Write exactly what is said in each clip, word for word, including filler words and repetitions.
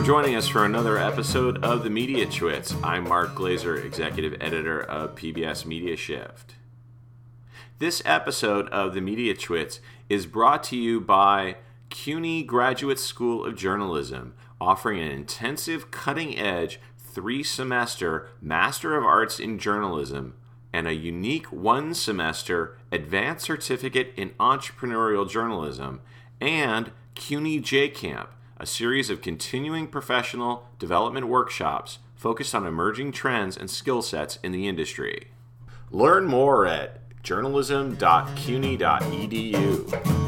joining us for another episode of the Media Chwits. I'm Mark Glazer, Executive Editor of P B S Media Shift. This episode of the Media Chwits is brought to you by CUNY Graduate School of Journalism, offering an intensive, cutting-edge, three-semester Master of Arts in Journalism and a unique one-semester Advanced Certificate in Entrepreneurial Journalism, and CUNY J-Camp, a series of continuing professional development workshops focused on emerging trends and skill sets in the industry. Learn more at journalism dot cuny dot e d u.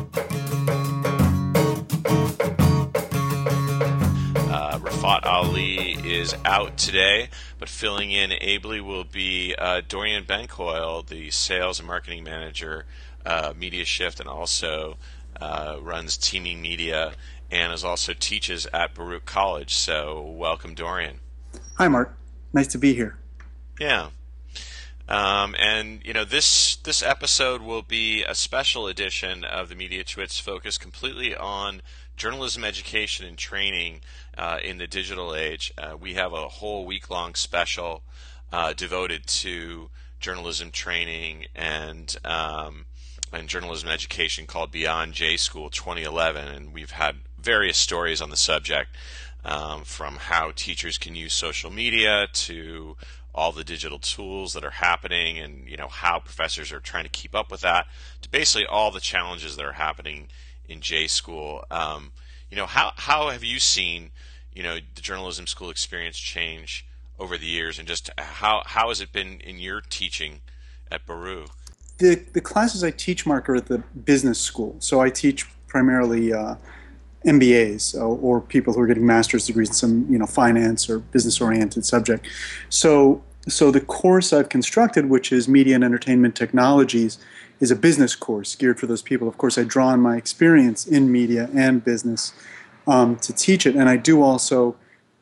Uh, Rafat Ali is out today, but filling in ably will be uh, Dorian Bencoil, the Sales and Marketing Manager, uh, Media Shift, and also uh, runs Teaming Media, and is also teaches at Baruch College. So welcome, Dorian. Hi, Mark. Nice to be here. Yeah. Um, and, you know, this this episode will be a special edition of the Media Chwits focused completely on journalism education and training uh, in the digital age. Uh, we have a whole week-long special uh, devoted to journalism training and um, and journalism education called Beyond J School twenty eleven, and we've had various stories on the subject, um, from how teachers can use social media to all the digital tools that are happening, and you know how professors are trying to keep up with that, to basically all the challenges that are happening in J School. Um, you know, how how have you seen you know the journalism school experience change over the years, and just how how has it been in your teaching at Baruch? The the classes I teach, Mark, are at the business school. So I teach primarily uh, M B As or, or people who are getting master's degrees in some you know finance or business-oriented subject. So so the course I've constructed, which is Media and Entertainment Technologies, is a business course geared for those people. Of course, I draw on my experience in media and business um, to teach it, and I do also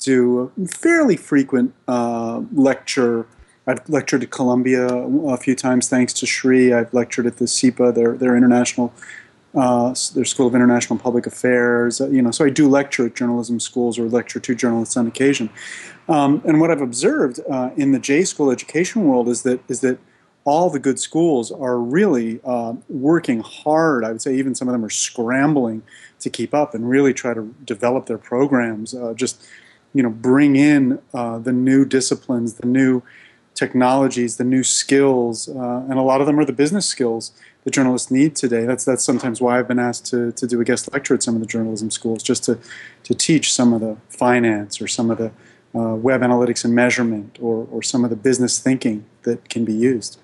do a fairly frequent uh, lecture. I've lectured at Columbia a few times, thanks to Shri. I've lectured at the S I P A, their their international, uh, their School of International Public Affairs. Uh, you know, so I do lecture at journalism schools or lecture to journalists on occasion. Um, and what I've observed uh, in the J School education world is that is that all the good schools are really uh, working hard. I would say even some of them are scrambling to keep up and really try to develop their programs. Uh, just you know, bring in uh, the new disciplines, the new technologies, the new skills, uh, and a lot of them are the business skills that journalists need today. That's that's sometimes why I've been asked to, to do a guest lecture at some of the journalism schools, just to, to teach some of the finance or some of the uh, web analytics and measurement or, or some of the business thinking that can be used.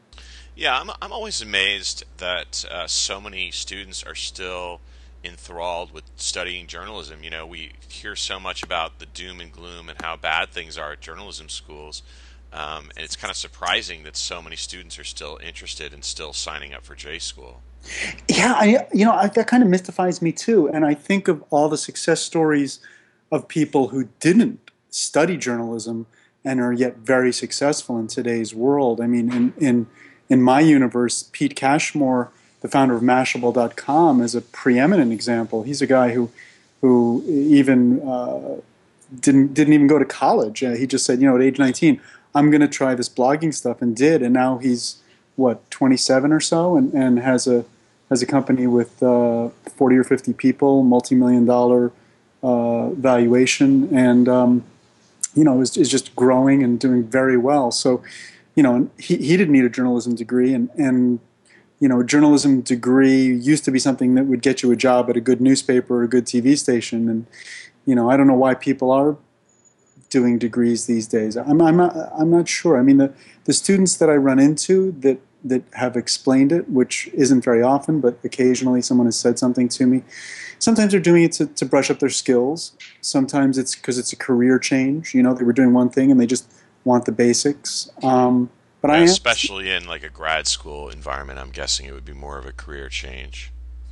Yeah, I'm I'm always amazed that uh, so many students are still enthralled with studying journalism. You know, we hear so much about the doom and gloom and how bad things are at journalism schools. Um, and it's kind of surprising that so many students are still interested and still signing up for J School. Yeah, I, you know, I, that kind of mystifies me too. And I think of all the success stories of people who didn't study journalism and are yet very successful in today's world. I mean, in in, in my universe, Pete Cashmore, the founder of Mashable dot com, is a preeminent example. He's a guy who who even uh, didn't didn't even go to college. Uh, he just said, you know, at age nineteen, I'm going to try this blogging stuff, and did. And now he's, what, twenty-seven or so, and, and has a has a company with uh, forty or fifty people, multi-million dollar uh, valuation, and um, you know is, is just growing and doing very well. So, you know, he he didn't need a journalism degree, and and you know, a journalism degree used to be something that would get you a job at a good newspaper or a good T V station, and you know, I don't know why people are doing degrees these days. I'm I'm not, I'm not sure. I mean, the the students that I run into that that have explained it, which isn't very often, but occasionally someone has said something to me. Sometimes they're doing it to, to brush up their skills. Sometimes it's because it's a career change. You know, they were doing one thing and they just want the basics. Um, but yeah, I am, especially in like a grad school environment, I'm guessing it would be more of a career change.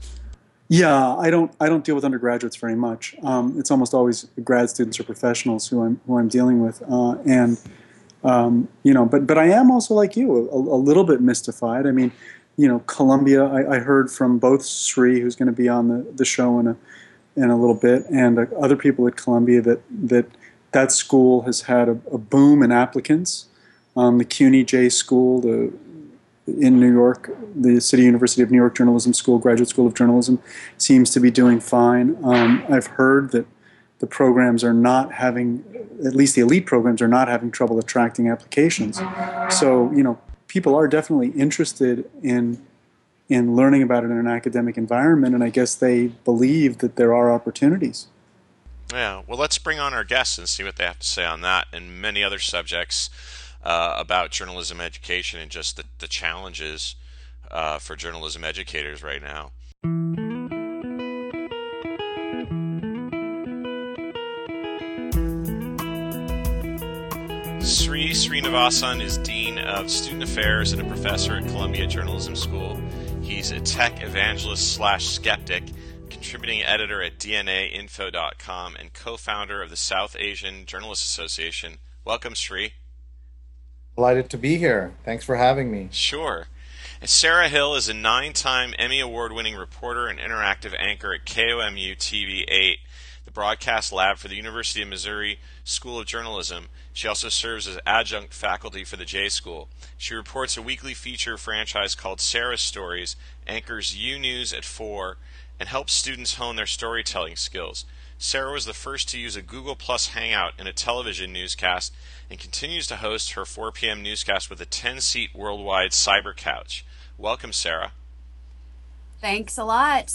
Yeah, I don't I don't deal with undergraduates very much. Um, it's almost always grad students or professionals who I'm who I'm dealing with, uh, and um, you know, but but I am also like you, a, a little bit mystified. I mean, you know, Columbia. I, I heard from both Sri, who's going to be on the, the show in a in a little bit, and uh, other people at Columbia that that that school has had a, a boom in applicants. Um, the C U N Y J School, the in New York, the City University of New York Journalism School, Graduate School of Journalism, seems to be doing fine. Um, I've heard that the programs are not having, at least the elite programs are not having trouble attracting applications. So, you know, people are definitely interested in in learning about it in an academic environment, and I guess they believe that there are opportunities. Yeah, well, let's bring on our guests and see what they have to say on that and many other subjects uh, about journalism education and just the, the challenges uh, for journalism educators right now. Sri Srinivasan is Dean of Student Affairs and a professor at Columbia Journalism School. He's a tech evangelist slash skeptic, contributing editor at D N A info dot com, and co-founder of the South Asian Journalists Association. Welcome, Sri. Delighted to be here. Thanks for having me. Sure. And Sarah Hill is a nine-time Emmy Award-winning reporter and interactive anchor at K O M U T V eight, the broadcast lab for the University of Missouri School of Journalism. She also serves as adjunct faculty for the J School. She reports a weekly feature franchise called Sarah's Stories, anchors U News at four, and helps students hone their storytelling skills. Sarah was the first to use a Google Plus Hangout in a television newscast and continues to host her four p.m. newscast with a ten-seat worldwide cyber couch. Welcome, Sarah. Thanks a lot.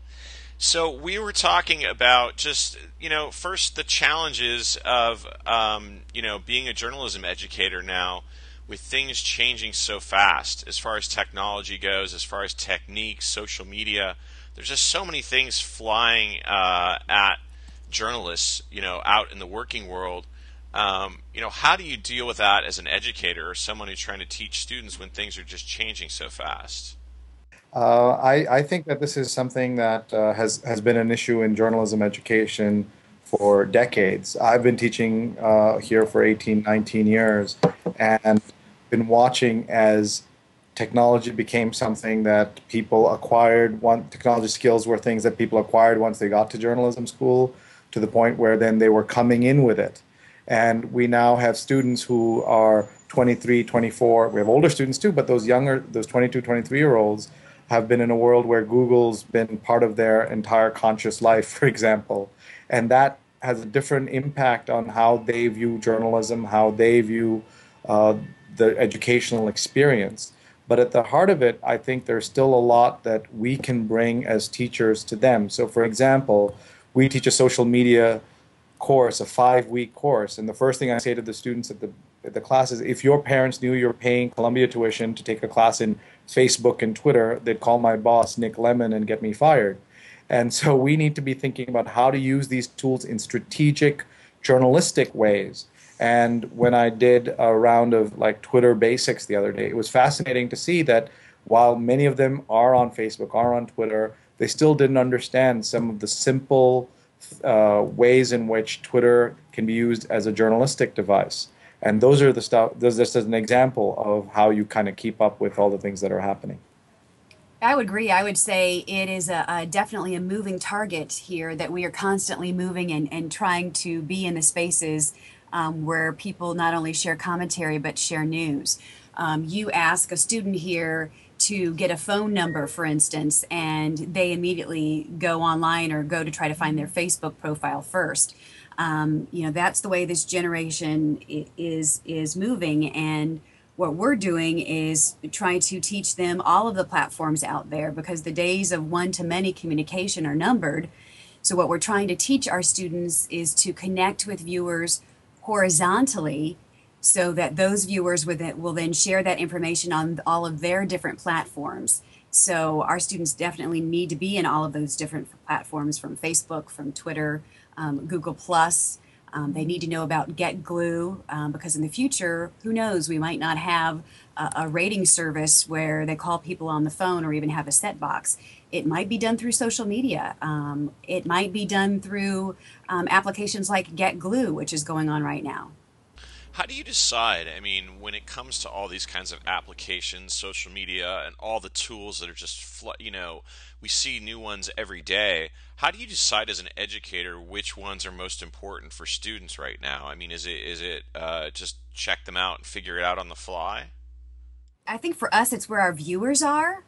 So we were talking about just, you know, first the challenges of, um, you know, being a journalism educator now with things changing so fast as far as technology goes, as far as techniques, social media. There's just so many things flying uh, at journalists, you know, out in the working world. Um, you know, how do you deal with that as an educator or someone who's trying to teach students when things are just changing so fast? Uh, I, I think that this is something that uh, has, has been an issue in journalism education for decades. I've been teaching uh, here for eighteen, nineteen years and been watching as technology became something that people acquired. One, technology skills were things that people acquired once they got to journalism school, to the point where then they were coming in with it. And we now have students who are twenty-three, twenty-four. We have older students too, but those younger, those twenty-two, twenty-three-year-olds have been in a world where Google's been part of their entire conscious life, for example. And that has a different impact on how they view journalism, how they view uh, the educational experience. But at the heart of it, I think there's still a lot that we can bring as teachers to them. So for example, we teach a social media course, a five-week course. And the first thing I say to the students at the, at the class is, if your parents knew you're paying Columbia tuition to take a class in Facebook and Twitter, they'd call my boss, Nick Lemon, and get me fired. And so we need to be thinking about how to use these tools in strategic, journalistic ways. And when I did a round of like Twitter basics the other day, it was fascinating to see that while many of them are on Facebook, are on Twitter, they still didn't understand some of the simple uh, ways in which Twitter can be used as a journalistic device. And those are the stuff, those just as an example of how you kind of keep up with all the things that are happening. I would agree. I would say it is a, a definitely a moving target here, that we are constantly moving and, and trying to be in the spaces um, where people not only share commentary but share news. Um, you ask a student here to get a phone number, for instance, and they immediately go online or go to try to find their Facebook profile first. Um, you know, that's the way this generation is is moving, and what we're doing is trying to teach them all of the platforms out there, because the days of one-to-many communication are numbered. So what we're trying to teach our students is to connect with viewers horizontally, so that those viewers with it will then share that information on all of their different platforms. So our students definitely need to be in all of those different platforms, from Facebook, from Twitter, um, Google Plus. Um, they need to know about GetGlue, um, because in the future, who knows, we might not have a, a rating service where they call people on the phone or even have a set box. It might be done through social media. Um, it might be done through um, applications like GetGlue, which is going on right now. How do you decide? I mean, when it comes to all these kinds of applications, social media, and all the tools that are just, fl- you know, we see new ones every day. How do you decide as an educator which ones are most important for students right now? I mean, is it is it uh, just check them out and figure it out on the fly? I think for us, it's where our viewers are.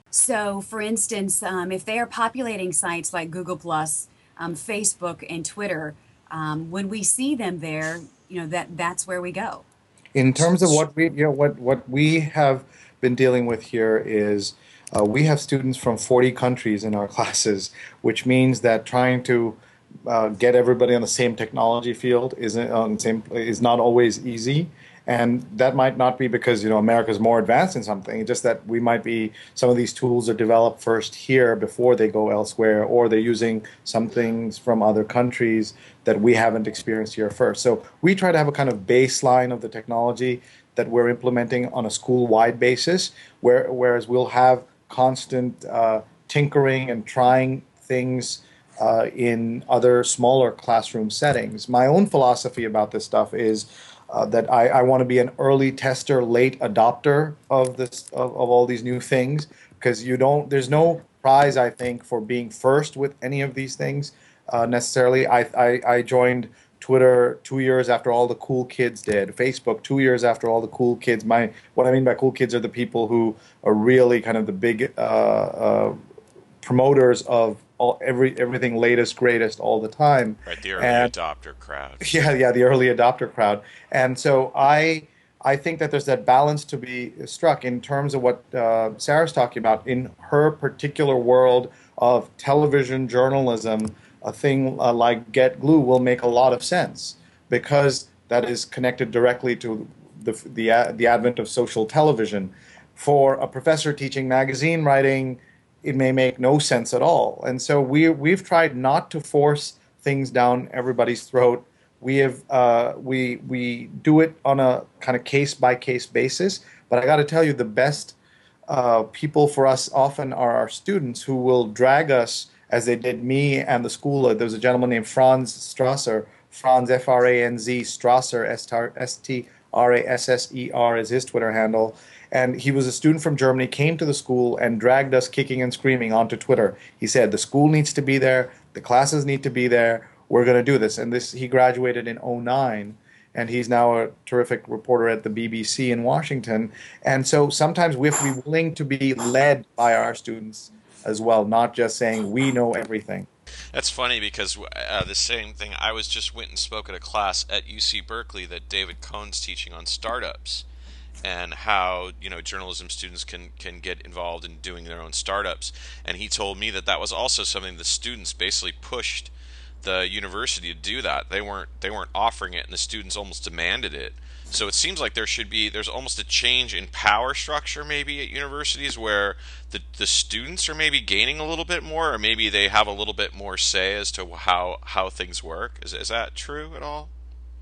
So, for instance, um, if they are populating sites like Google Plus, um, Facebook, and Twitter, um, when we see them there, you know that that's where we go. In terms of what we, you know, what what we have been dealing with here is uh, we have students from forty countries in our classes, which means that trying to uh, get everybody on the same technology field isn't on the same is not always easy. And that might not be because, you know, America is more advanced in something. It's just that we might be, some of these tools are developed first here before they go elsewhere, or they're using some things from other countries that we haven't experienced here first. So we try to have a kind of baseline of the technology that we're implementing on a school-wide basis, where, whereas we'll have constant uh, tinkering and trying things uh, in other smaller classroom settings. My own philosophy about this stuff is uh, that I, I want to be an early tester, late adopter of this of, of all these new things, because you don't. There's no prize, I think, for being first with any of these things uh, necessarily. I, I I joined Twitter two years after all the cool kids did. Facebook two years after all the cool kids. My what I mean by cool kids are the people who are really kind of the big uh, uh, promoters of all every everything latest, greatest all the time. Right, the early And adopter crowd. yeah, yeah, the early adopter crowd. And so I I think that there's that balance to be struck in terms of what uh, Sarah's talking about in her particular world of television journalism. A thing uh, like Get Glue will make a lot of sense because that is connected directly to the the, uh, the advent of social television. For a professor teaching magazine writing, it may make no sense at all. And so we we've tried not to force things down everybody's throat. We have uh, we we do it on a kind of case by case basis. But I got to tell you, the best uh, people for us often are our students who will drag us, as they did me and the school. There was a gentleman named Franz Strasser, Franz F R A N Z Strasser, S T R A S S E R is his Twitter handle. And he was a student from Germany, came to the school and dragged us kicking and screaming onto Twitter. He said, the school needs to be there, the classes need to be there, we're going to do this. And this he graduated in oh nine, and he's now a terrific reporter at the B B C in Washington. And so sometimes we have to be willing to be led by our students as well, not just saying we know everything. That's funny because uh, the same thing. I was just went and spoke at a class at U C Berkeley that David Cohn's teaching on startups and how, you know, journalism students can can get involved in doing their own startups. And he told me that that was also something the students basically pushed the university to do that. They weren't they weren't offering it, and the students almost demanded it. So it seems like there should be there's almost a change in power structure maybe at universities where the the students are maybe gaining a little bit more, or maybe they have a little bit more say as to how how things work. Is is that true at all?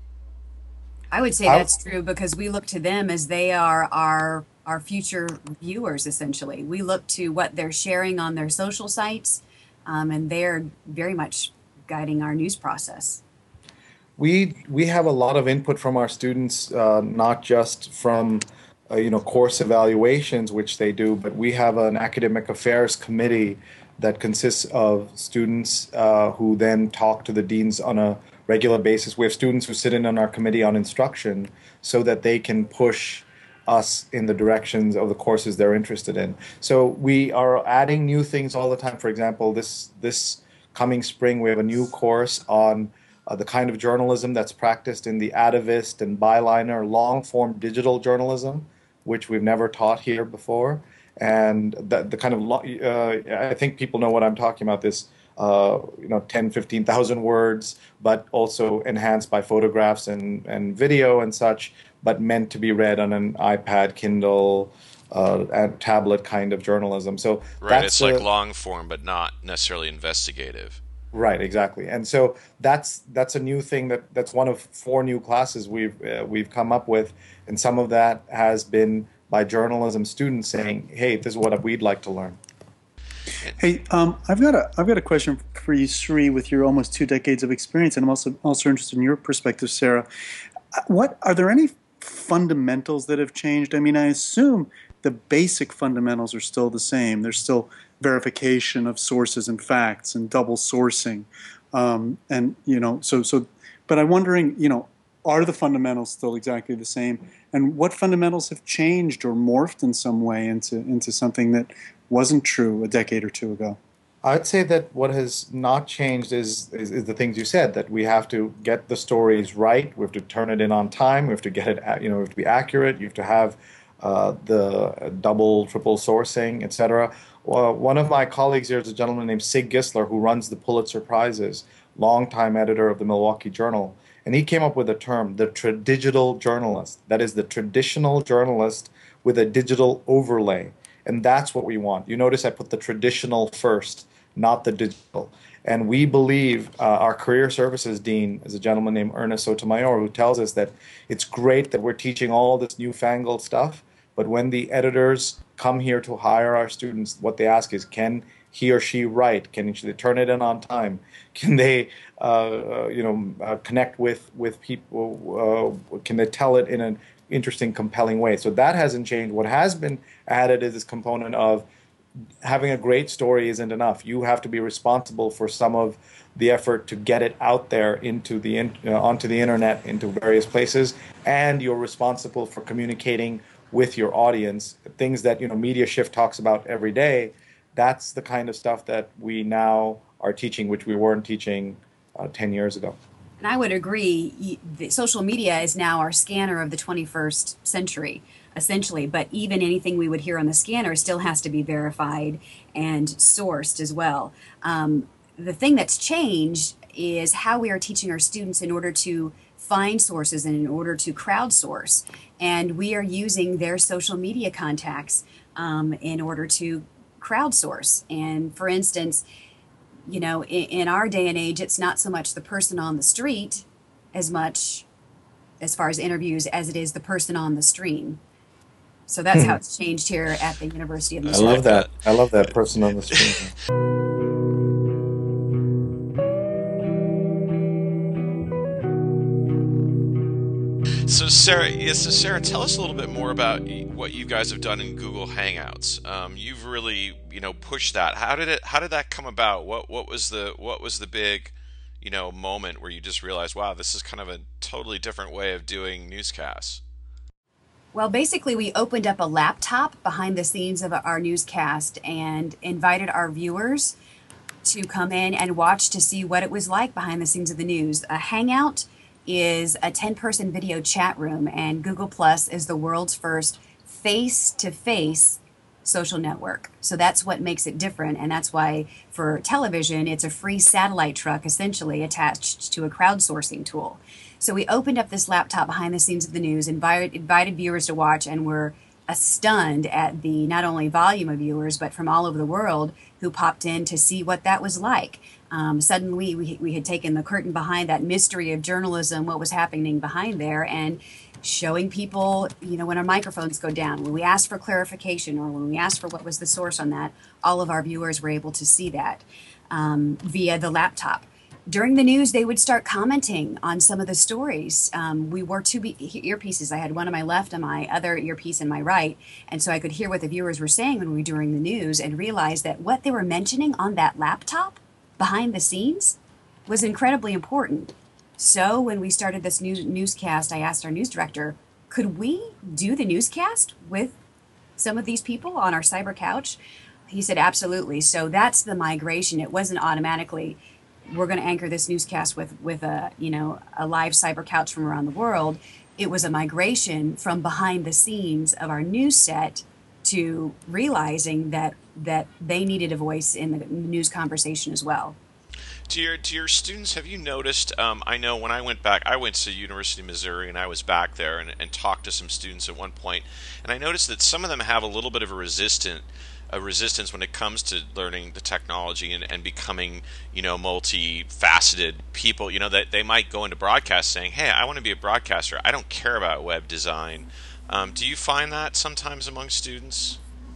I would say I, that's true because we look to them as they are our our future viewers. Essentially, we look to what they're sharing on their social sites, um, and they're very much guiding our news process. we we have a lot of input from our students, uh, not just from uh, you know course evaluations, which they do, but we have an academic affairs committee that consists of students uh, who then talk to the deans on a regular basis. We have students who sit in on our committee on instruction so that they can push us in the directions of the courses they're interested in. So we are adding new things all the time. For example, this this coming spring we have a new course on uh, the kind of journalism that's practiced in the Atavist and Byliner long-form digital journalism, which we've never taught here before. And the, the kind of, lo- uh, I think people know what I'm talking about, this Uh, you know, ten, fifteen thousand words, but also enhanced by photographs and, and video and such, but meant to be read on an iPad, Kindle, uh, and tablet kind of journalism. So Right, that's it's the, like long form, but not necessarily investigative. right, exactly. And so that's that's a new thing that that's one of four new classes we've uh, we've come up with, and some of that has been by journalism students saying, "Hey, this is what we'd like to learn." Hey, um, I've got a I've got a question for you, Sri, with your almost two decades of experience, and I'm also also interested in your perspective, Sarah. What are there any fundamentals that have changed? I mean, I assume the basic fundamentals are still the same. There's still verification of sources and facts and double sourcing, um, and you know, so so. But I'm wondering, you know, are the fundamentals still exactly the same? And what fundamentals have changed or morphed in some way into into something that wasn't true a decade or two ago? I'd say that what has not changed is, is is the things you said, that we have to get the stories right. We have to turn it in on time. We have to get it, at- you know, we have to be accurate. You have to have uh, the double, triple sourcing, et cetera. Well, one of my colleagues here is a gentleman named Sig Gisler, who runs the Pulitzer Prizes, longtime editor of the Milwaukee Journal, and he came up with a term, the tradigital journalist. That is the traditional journalist with a digital overlay. And that's what we want. You notice I put the traditional first, not the digital. And we believe, uh, our career services dean is a gentleman named Ernest Sotomayor, who tells us that it's great that we're teaching all this newfangled stuff, but when the editors come here to hire our students, what they ask is, can he or she write? Can they turn it in on time? Can they, uh, you know, uh, connect with with people? Uh, can they tell it in an interesting, compelling way? So that hasn't changed. What has been added is this component of having a great story isn't enough. You have to be responsible for some of the effort to get it out there into the in, uh, onto the internet, into various places, and you're responsible for communicating with your audience. Things that, you know, Media Shift talks about every day. That's the kind of stuff that we now are teaching, which we weren't teaching uh, ten years ago. And I would agree. y- the Social media is now our scanner of the twenty-first century, essentially. But even anything we would hear on the scanner still has to be verified and sourced as well. Um, the thing that's changed is how we are teaching our students in order to find sources and in order to crowdsource. And we are using their social media contacts um, in order to crowdsource. And for instance, you know, in, in our day and age, it's not so much the person on the street as much as far as interviews as it is the person on the stream. So that's how it's changed here at the University of I I love like Missouri. that. that. I love that person on the screen. So Sarah, yeah, so Sarah, tell us a little bit more about y- what you guys have done in Google Hangouts. Um, you've really, you know, pushed that. How did it? How did that come about? What What was the What was the big, you know, moment where you just realized, wow, this is kind of a totally different way of doing newscasts? Well, basically, we opened up a laptop behind the scenes of our newscast and invited our viewers to come in and watch to see what it was like behind the scenes of the news. A Hangout is a ten person video chat room, and Google Plus is the world's first face to face social network. So that's what makes it different. And that's why for television, it's a free satellite truck essentially attached to a crowdsourcing tool. So we opened up this laptop behind the scenes of the news, invited, invited viewers to watch, and were uh, stunned at the not only volume of viewers, but from all over the world who popped in to see what that was like. Um, suddenly, we, we had taken the curtain behind that mystery of journalism, what was happening behind there, and showing people, you know, when our microphones go down, when we asked for clarification or when we asked for what was the source on that, all of our viewers were able to see that um, via the laptop. During the news, they would start commenting on some of the stories. Um, we wore two be- earpieces. I had one on my left and my other earpiece in my right. And so I could hear what the viewers were saying when we were doing the news and realize that what they were mentioning on that laptop behind the scenes was incredibly important. So when we started this news newscast, I asked our news director, could we do the newscast with some of these people on our cyber couch? He said, absolutely. So that's the migration. It wasn't automatically, we're going to anchor this newscast with, with a, you know, a live cyber couch from around the world. It was a migration from behind the scenes of our news set to realizing that, that they needed a voice in the news conversation as well. To your to your students, have you noticed? Um, I know when I went back, I went to University of Missouri, and I was back there and, and talked to some students at one point, and I noticed that some of them have a little bit of a resistant a resistance when it comes to learning the technology and, and becoming, you know, multifaceted people. You know, that they might go into broadcast saying, "Hey, I want to be a broadcaster. I don't care about web design." Um, do you find that sometimes among students?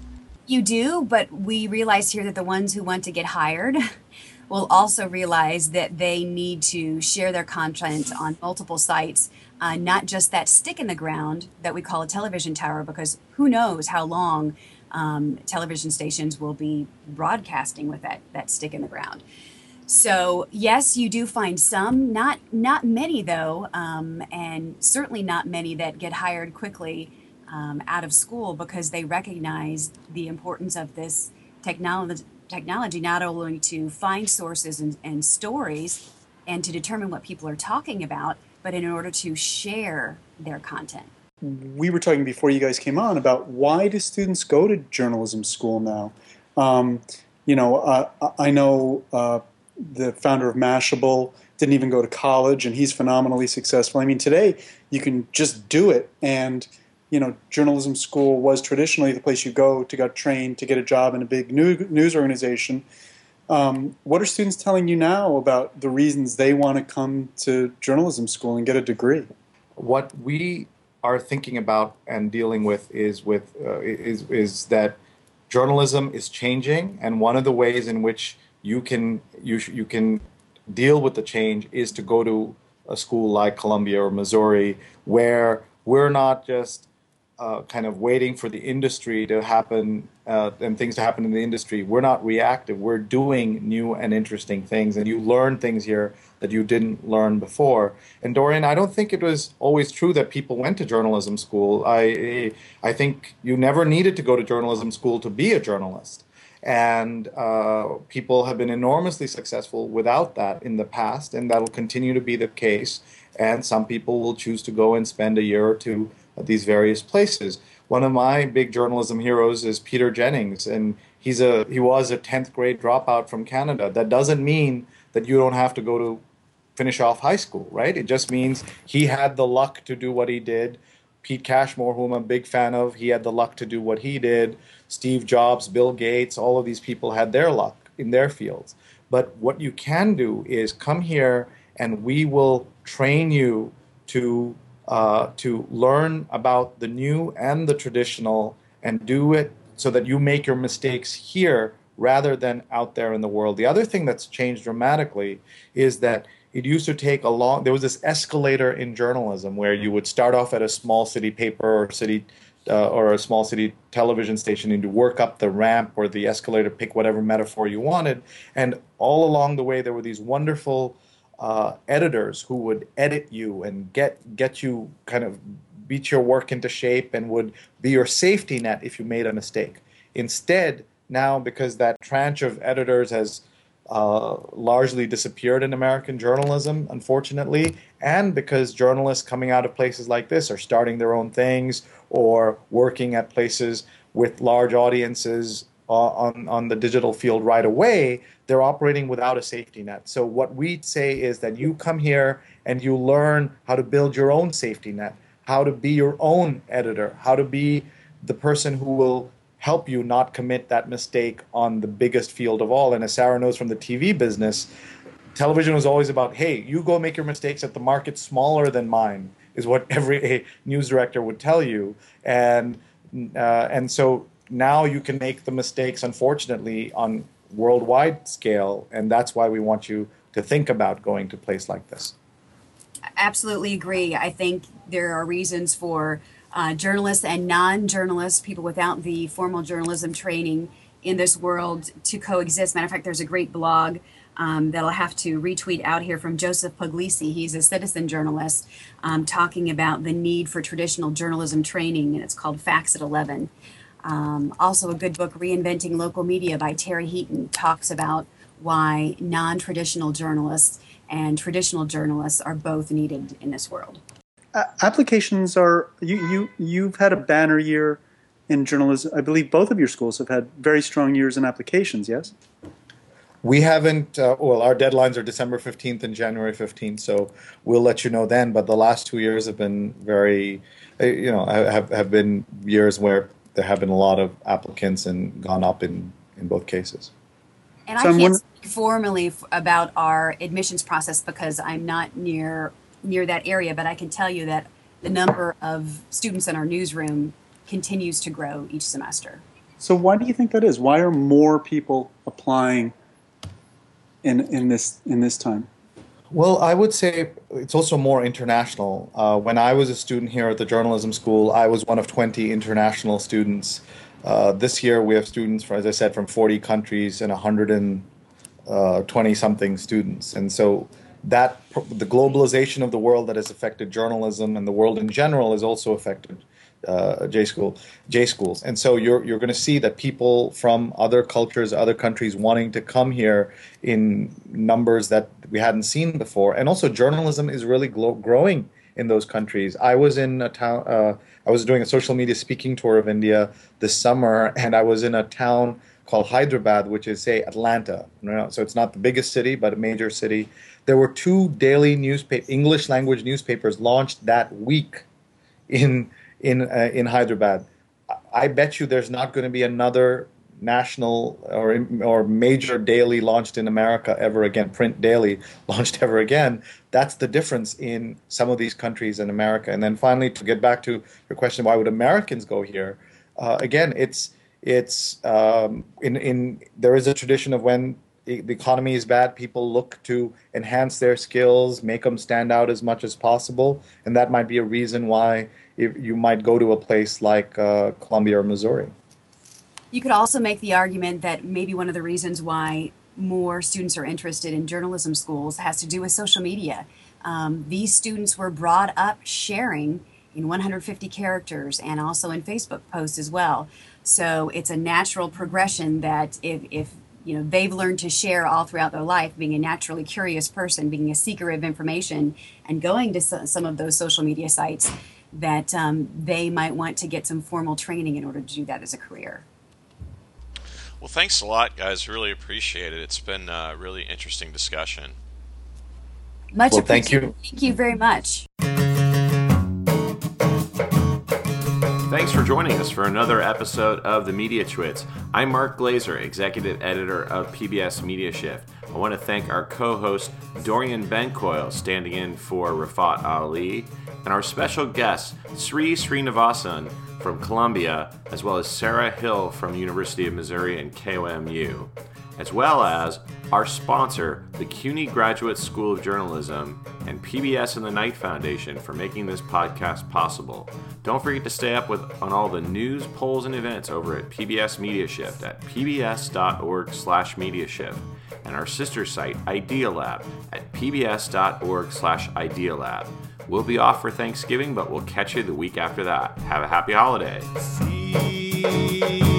You do, but we realize here that the ones who want to get hired will also realize that they need to share their content on multiple sites, uh, not just that stick in the ground that we call a television tower, because who knows how long um, television stations will be broadcasting with that, that stick in the ground. So yes, you do find some, not not many though, um, and certainly not many that get hired quickly um, out of school because they recognize the importance of this technology technology not only to find sources and, and stories and to determine what people are talking about, but in order to share their content. We were talking before you guys came on about why do students go to journalism school now? Um, you know, uh, I know uh, the founder of Mashable didn't even go to college, and he's phenomenally successful. I mean, today you can just do it, and you know, journalism school was traditionally the place you go to get trained to get a job in a big news organization. Um, what are students telling you now about the reasons they want to come to journalism school and get a degree? What we are thinking about and dealing with is with uh, is is that journalism is changing, and one of the ways in which you can you you can deal with the change is to go to a school like Columbia or Missouri, where we're not just uh, kind of waiting for the industry to happen uh, and things to happen in the industry. We're not reactive. We're doing new and interesting things, and you learn things here that you didn't learn before. And Dorian, I don't think it was always true that people went to journalism school. I I think you never needed to go to journalism school to be a journalist. And uh, people have been enormously successful without that in the past, and that'll continue to be the case. And some people will choose to go and spend a year or two at these various places. One of my big journalism heroes is Peter Jennings, and he's a he was a tenth grade dropout from Canada. That doesn't mean that you don't have to go to finish off high school, right? It just means he had the luck to do what he did. Pete Cashmore, who I'm a big fan of, he had the luck to do what he did. Steve Jobs, Bill Gates, all of these people had their luck in their fields. But what you can do is come here and we will train you to uh, to learn about the new and the traditional and do it so that you make your mistakes here rather than out there in the world. The other thing that's changed dramatically is that it used to take a long, there was this escalator in journalism where you would start off at a small city paper or city uh, or a small city television station and to work up the ramp or the escalator, pick whatever metaphor you wanted. And all along the way, there were these wonderful uh, editors who would edit you and get, get you kind of beat your work into shape and would be your safety net if you made a mistake. Instead, now because that tranche of editors has Uh, largely disappeared in American journalism, unfortunately, and because journalists coming out of places like this are starting their own things or working at places with large audiences uh, on, on the digital field right away, they're operating without a safety net. So what we say is that you come here and you learn how to build your own safety net, how to be your own editor, how to be the person who will help you not commit that mistake on the biggest field of all. And as Sarah knows from the T V business, television was always about, hey, you go make your mistakes at the market smaller than mine, is what every news director would tell you. And uh, and so now you can make the mistakes, unfortunately, on worldwide scale. And that's why we want you to think about going to a place like this. Absolutely agree. I think there are reasons for Uh, journalists and non-journalists, people without the formal journalism training in this world to coexist. Matter of fact, there's a great blog um, that I'll have to retweet out here from Joseph Puglisi. He's a citizen journalist um, talking about the need for traditional journalism training, and it's called Facts at eleven. Um, also a good book, Reinventing Local Media by Terry Heaton, talks about why non-traditional journalists and traditional journalists are both needed in this world. Uh, applications are, you, you, you've had a banner year in journalism. I believe both of your schools have had very strong years in applications, yes? We haven't, uh, well, our deadlines are December fifteenth and January fifteenth, so we'll let you know then. But the last two years have been very, uh, you know, have, have been years where there have been a lot of applicants and gone up in, in both cases. And So I I'm can't wonder- speak formally f- about our admissions process because I'm not near near that area, but I can tell you that the number of students in our newsroom continues to grow each semester. So why do you think that is? Why are more people applying in in this in this time? Well, I would say it's also more international. Uh, when I was a student here at the journalism school, I was one of twenty international students. Uh, this year, we have students, from, as I said, from forty countries and one hundred twenty something students. And so that the globalization of the world that has affected journalism and the world in general has also affected uh, J school, J schools. And so you're you're going to see that people from other cultures, other countries wanting to come here in numbers that we hadn't seen before. And also journalism is really glo- growing in those countries. I was in a town, uh, I was doing a social media speaking tour of India this summer, and I was in a town called Hyderabad, which is, say, Atlanta. You know, so it's not the biggest city, but a major city. There were two daily newspaper, English language newspapers launched that week in in uh, in Hyderabad. I bet you there's not going to be another national or or major daily launched in America ever again, print daily launched ever again. That's the difference in some of these countries in America. And then finally, to get back to your question, why would Americans go here? Uh, again, it's it's um, in in there is a tradition of when the economy is bad, people look to enhance their skills, make them stand out as much as possible, and that might be a reason why if you might go to a place like uh, Columbia or Missouri. You could also make the argument that maybe one of the reasons why more students are interested in journalism schools has to do with social media. Um, these students were brought up sharing in one hundred fifty characters and also in Facebook posts as well. So it's a natural progression that if, if you know they've learned to share all throughout their life, being a naturally curious person, being a seeker of information, and going to some of those social media sites, that um, they might want to get some formal training in order to do that as a career. Well, thanks a lot, guys. Really appreciate it. It's been a really interesting discussion. Much well, appreciated. Thank you. Thank you very much. Thanks for joining us for another episode of the Media Twits. I'm Mark Glazer, Executive Editor of P B S Media Shift. I want to thank our co-host Dorian Bencoil, standing in for Rafat Ali, and our special guest Sri Srinivasan from Columbia, as well as Sarah Hill from University of Missouri and K O M U, as well as our sponsor, the CUNY Graduate School of Journalism, and P B S and the Knight Foundation for making this podcast possible. Don't forget to stay up with on all the news, polls, and events over at P B S Media Shift at p b s dot org slash media shift, and our sister site, Idea Lab, at p b s dot org slash idea lab. We'll be off for Thanksgiving, but we'll catch you the week after that. Have a happy holiday.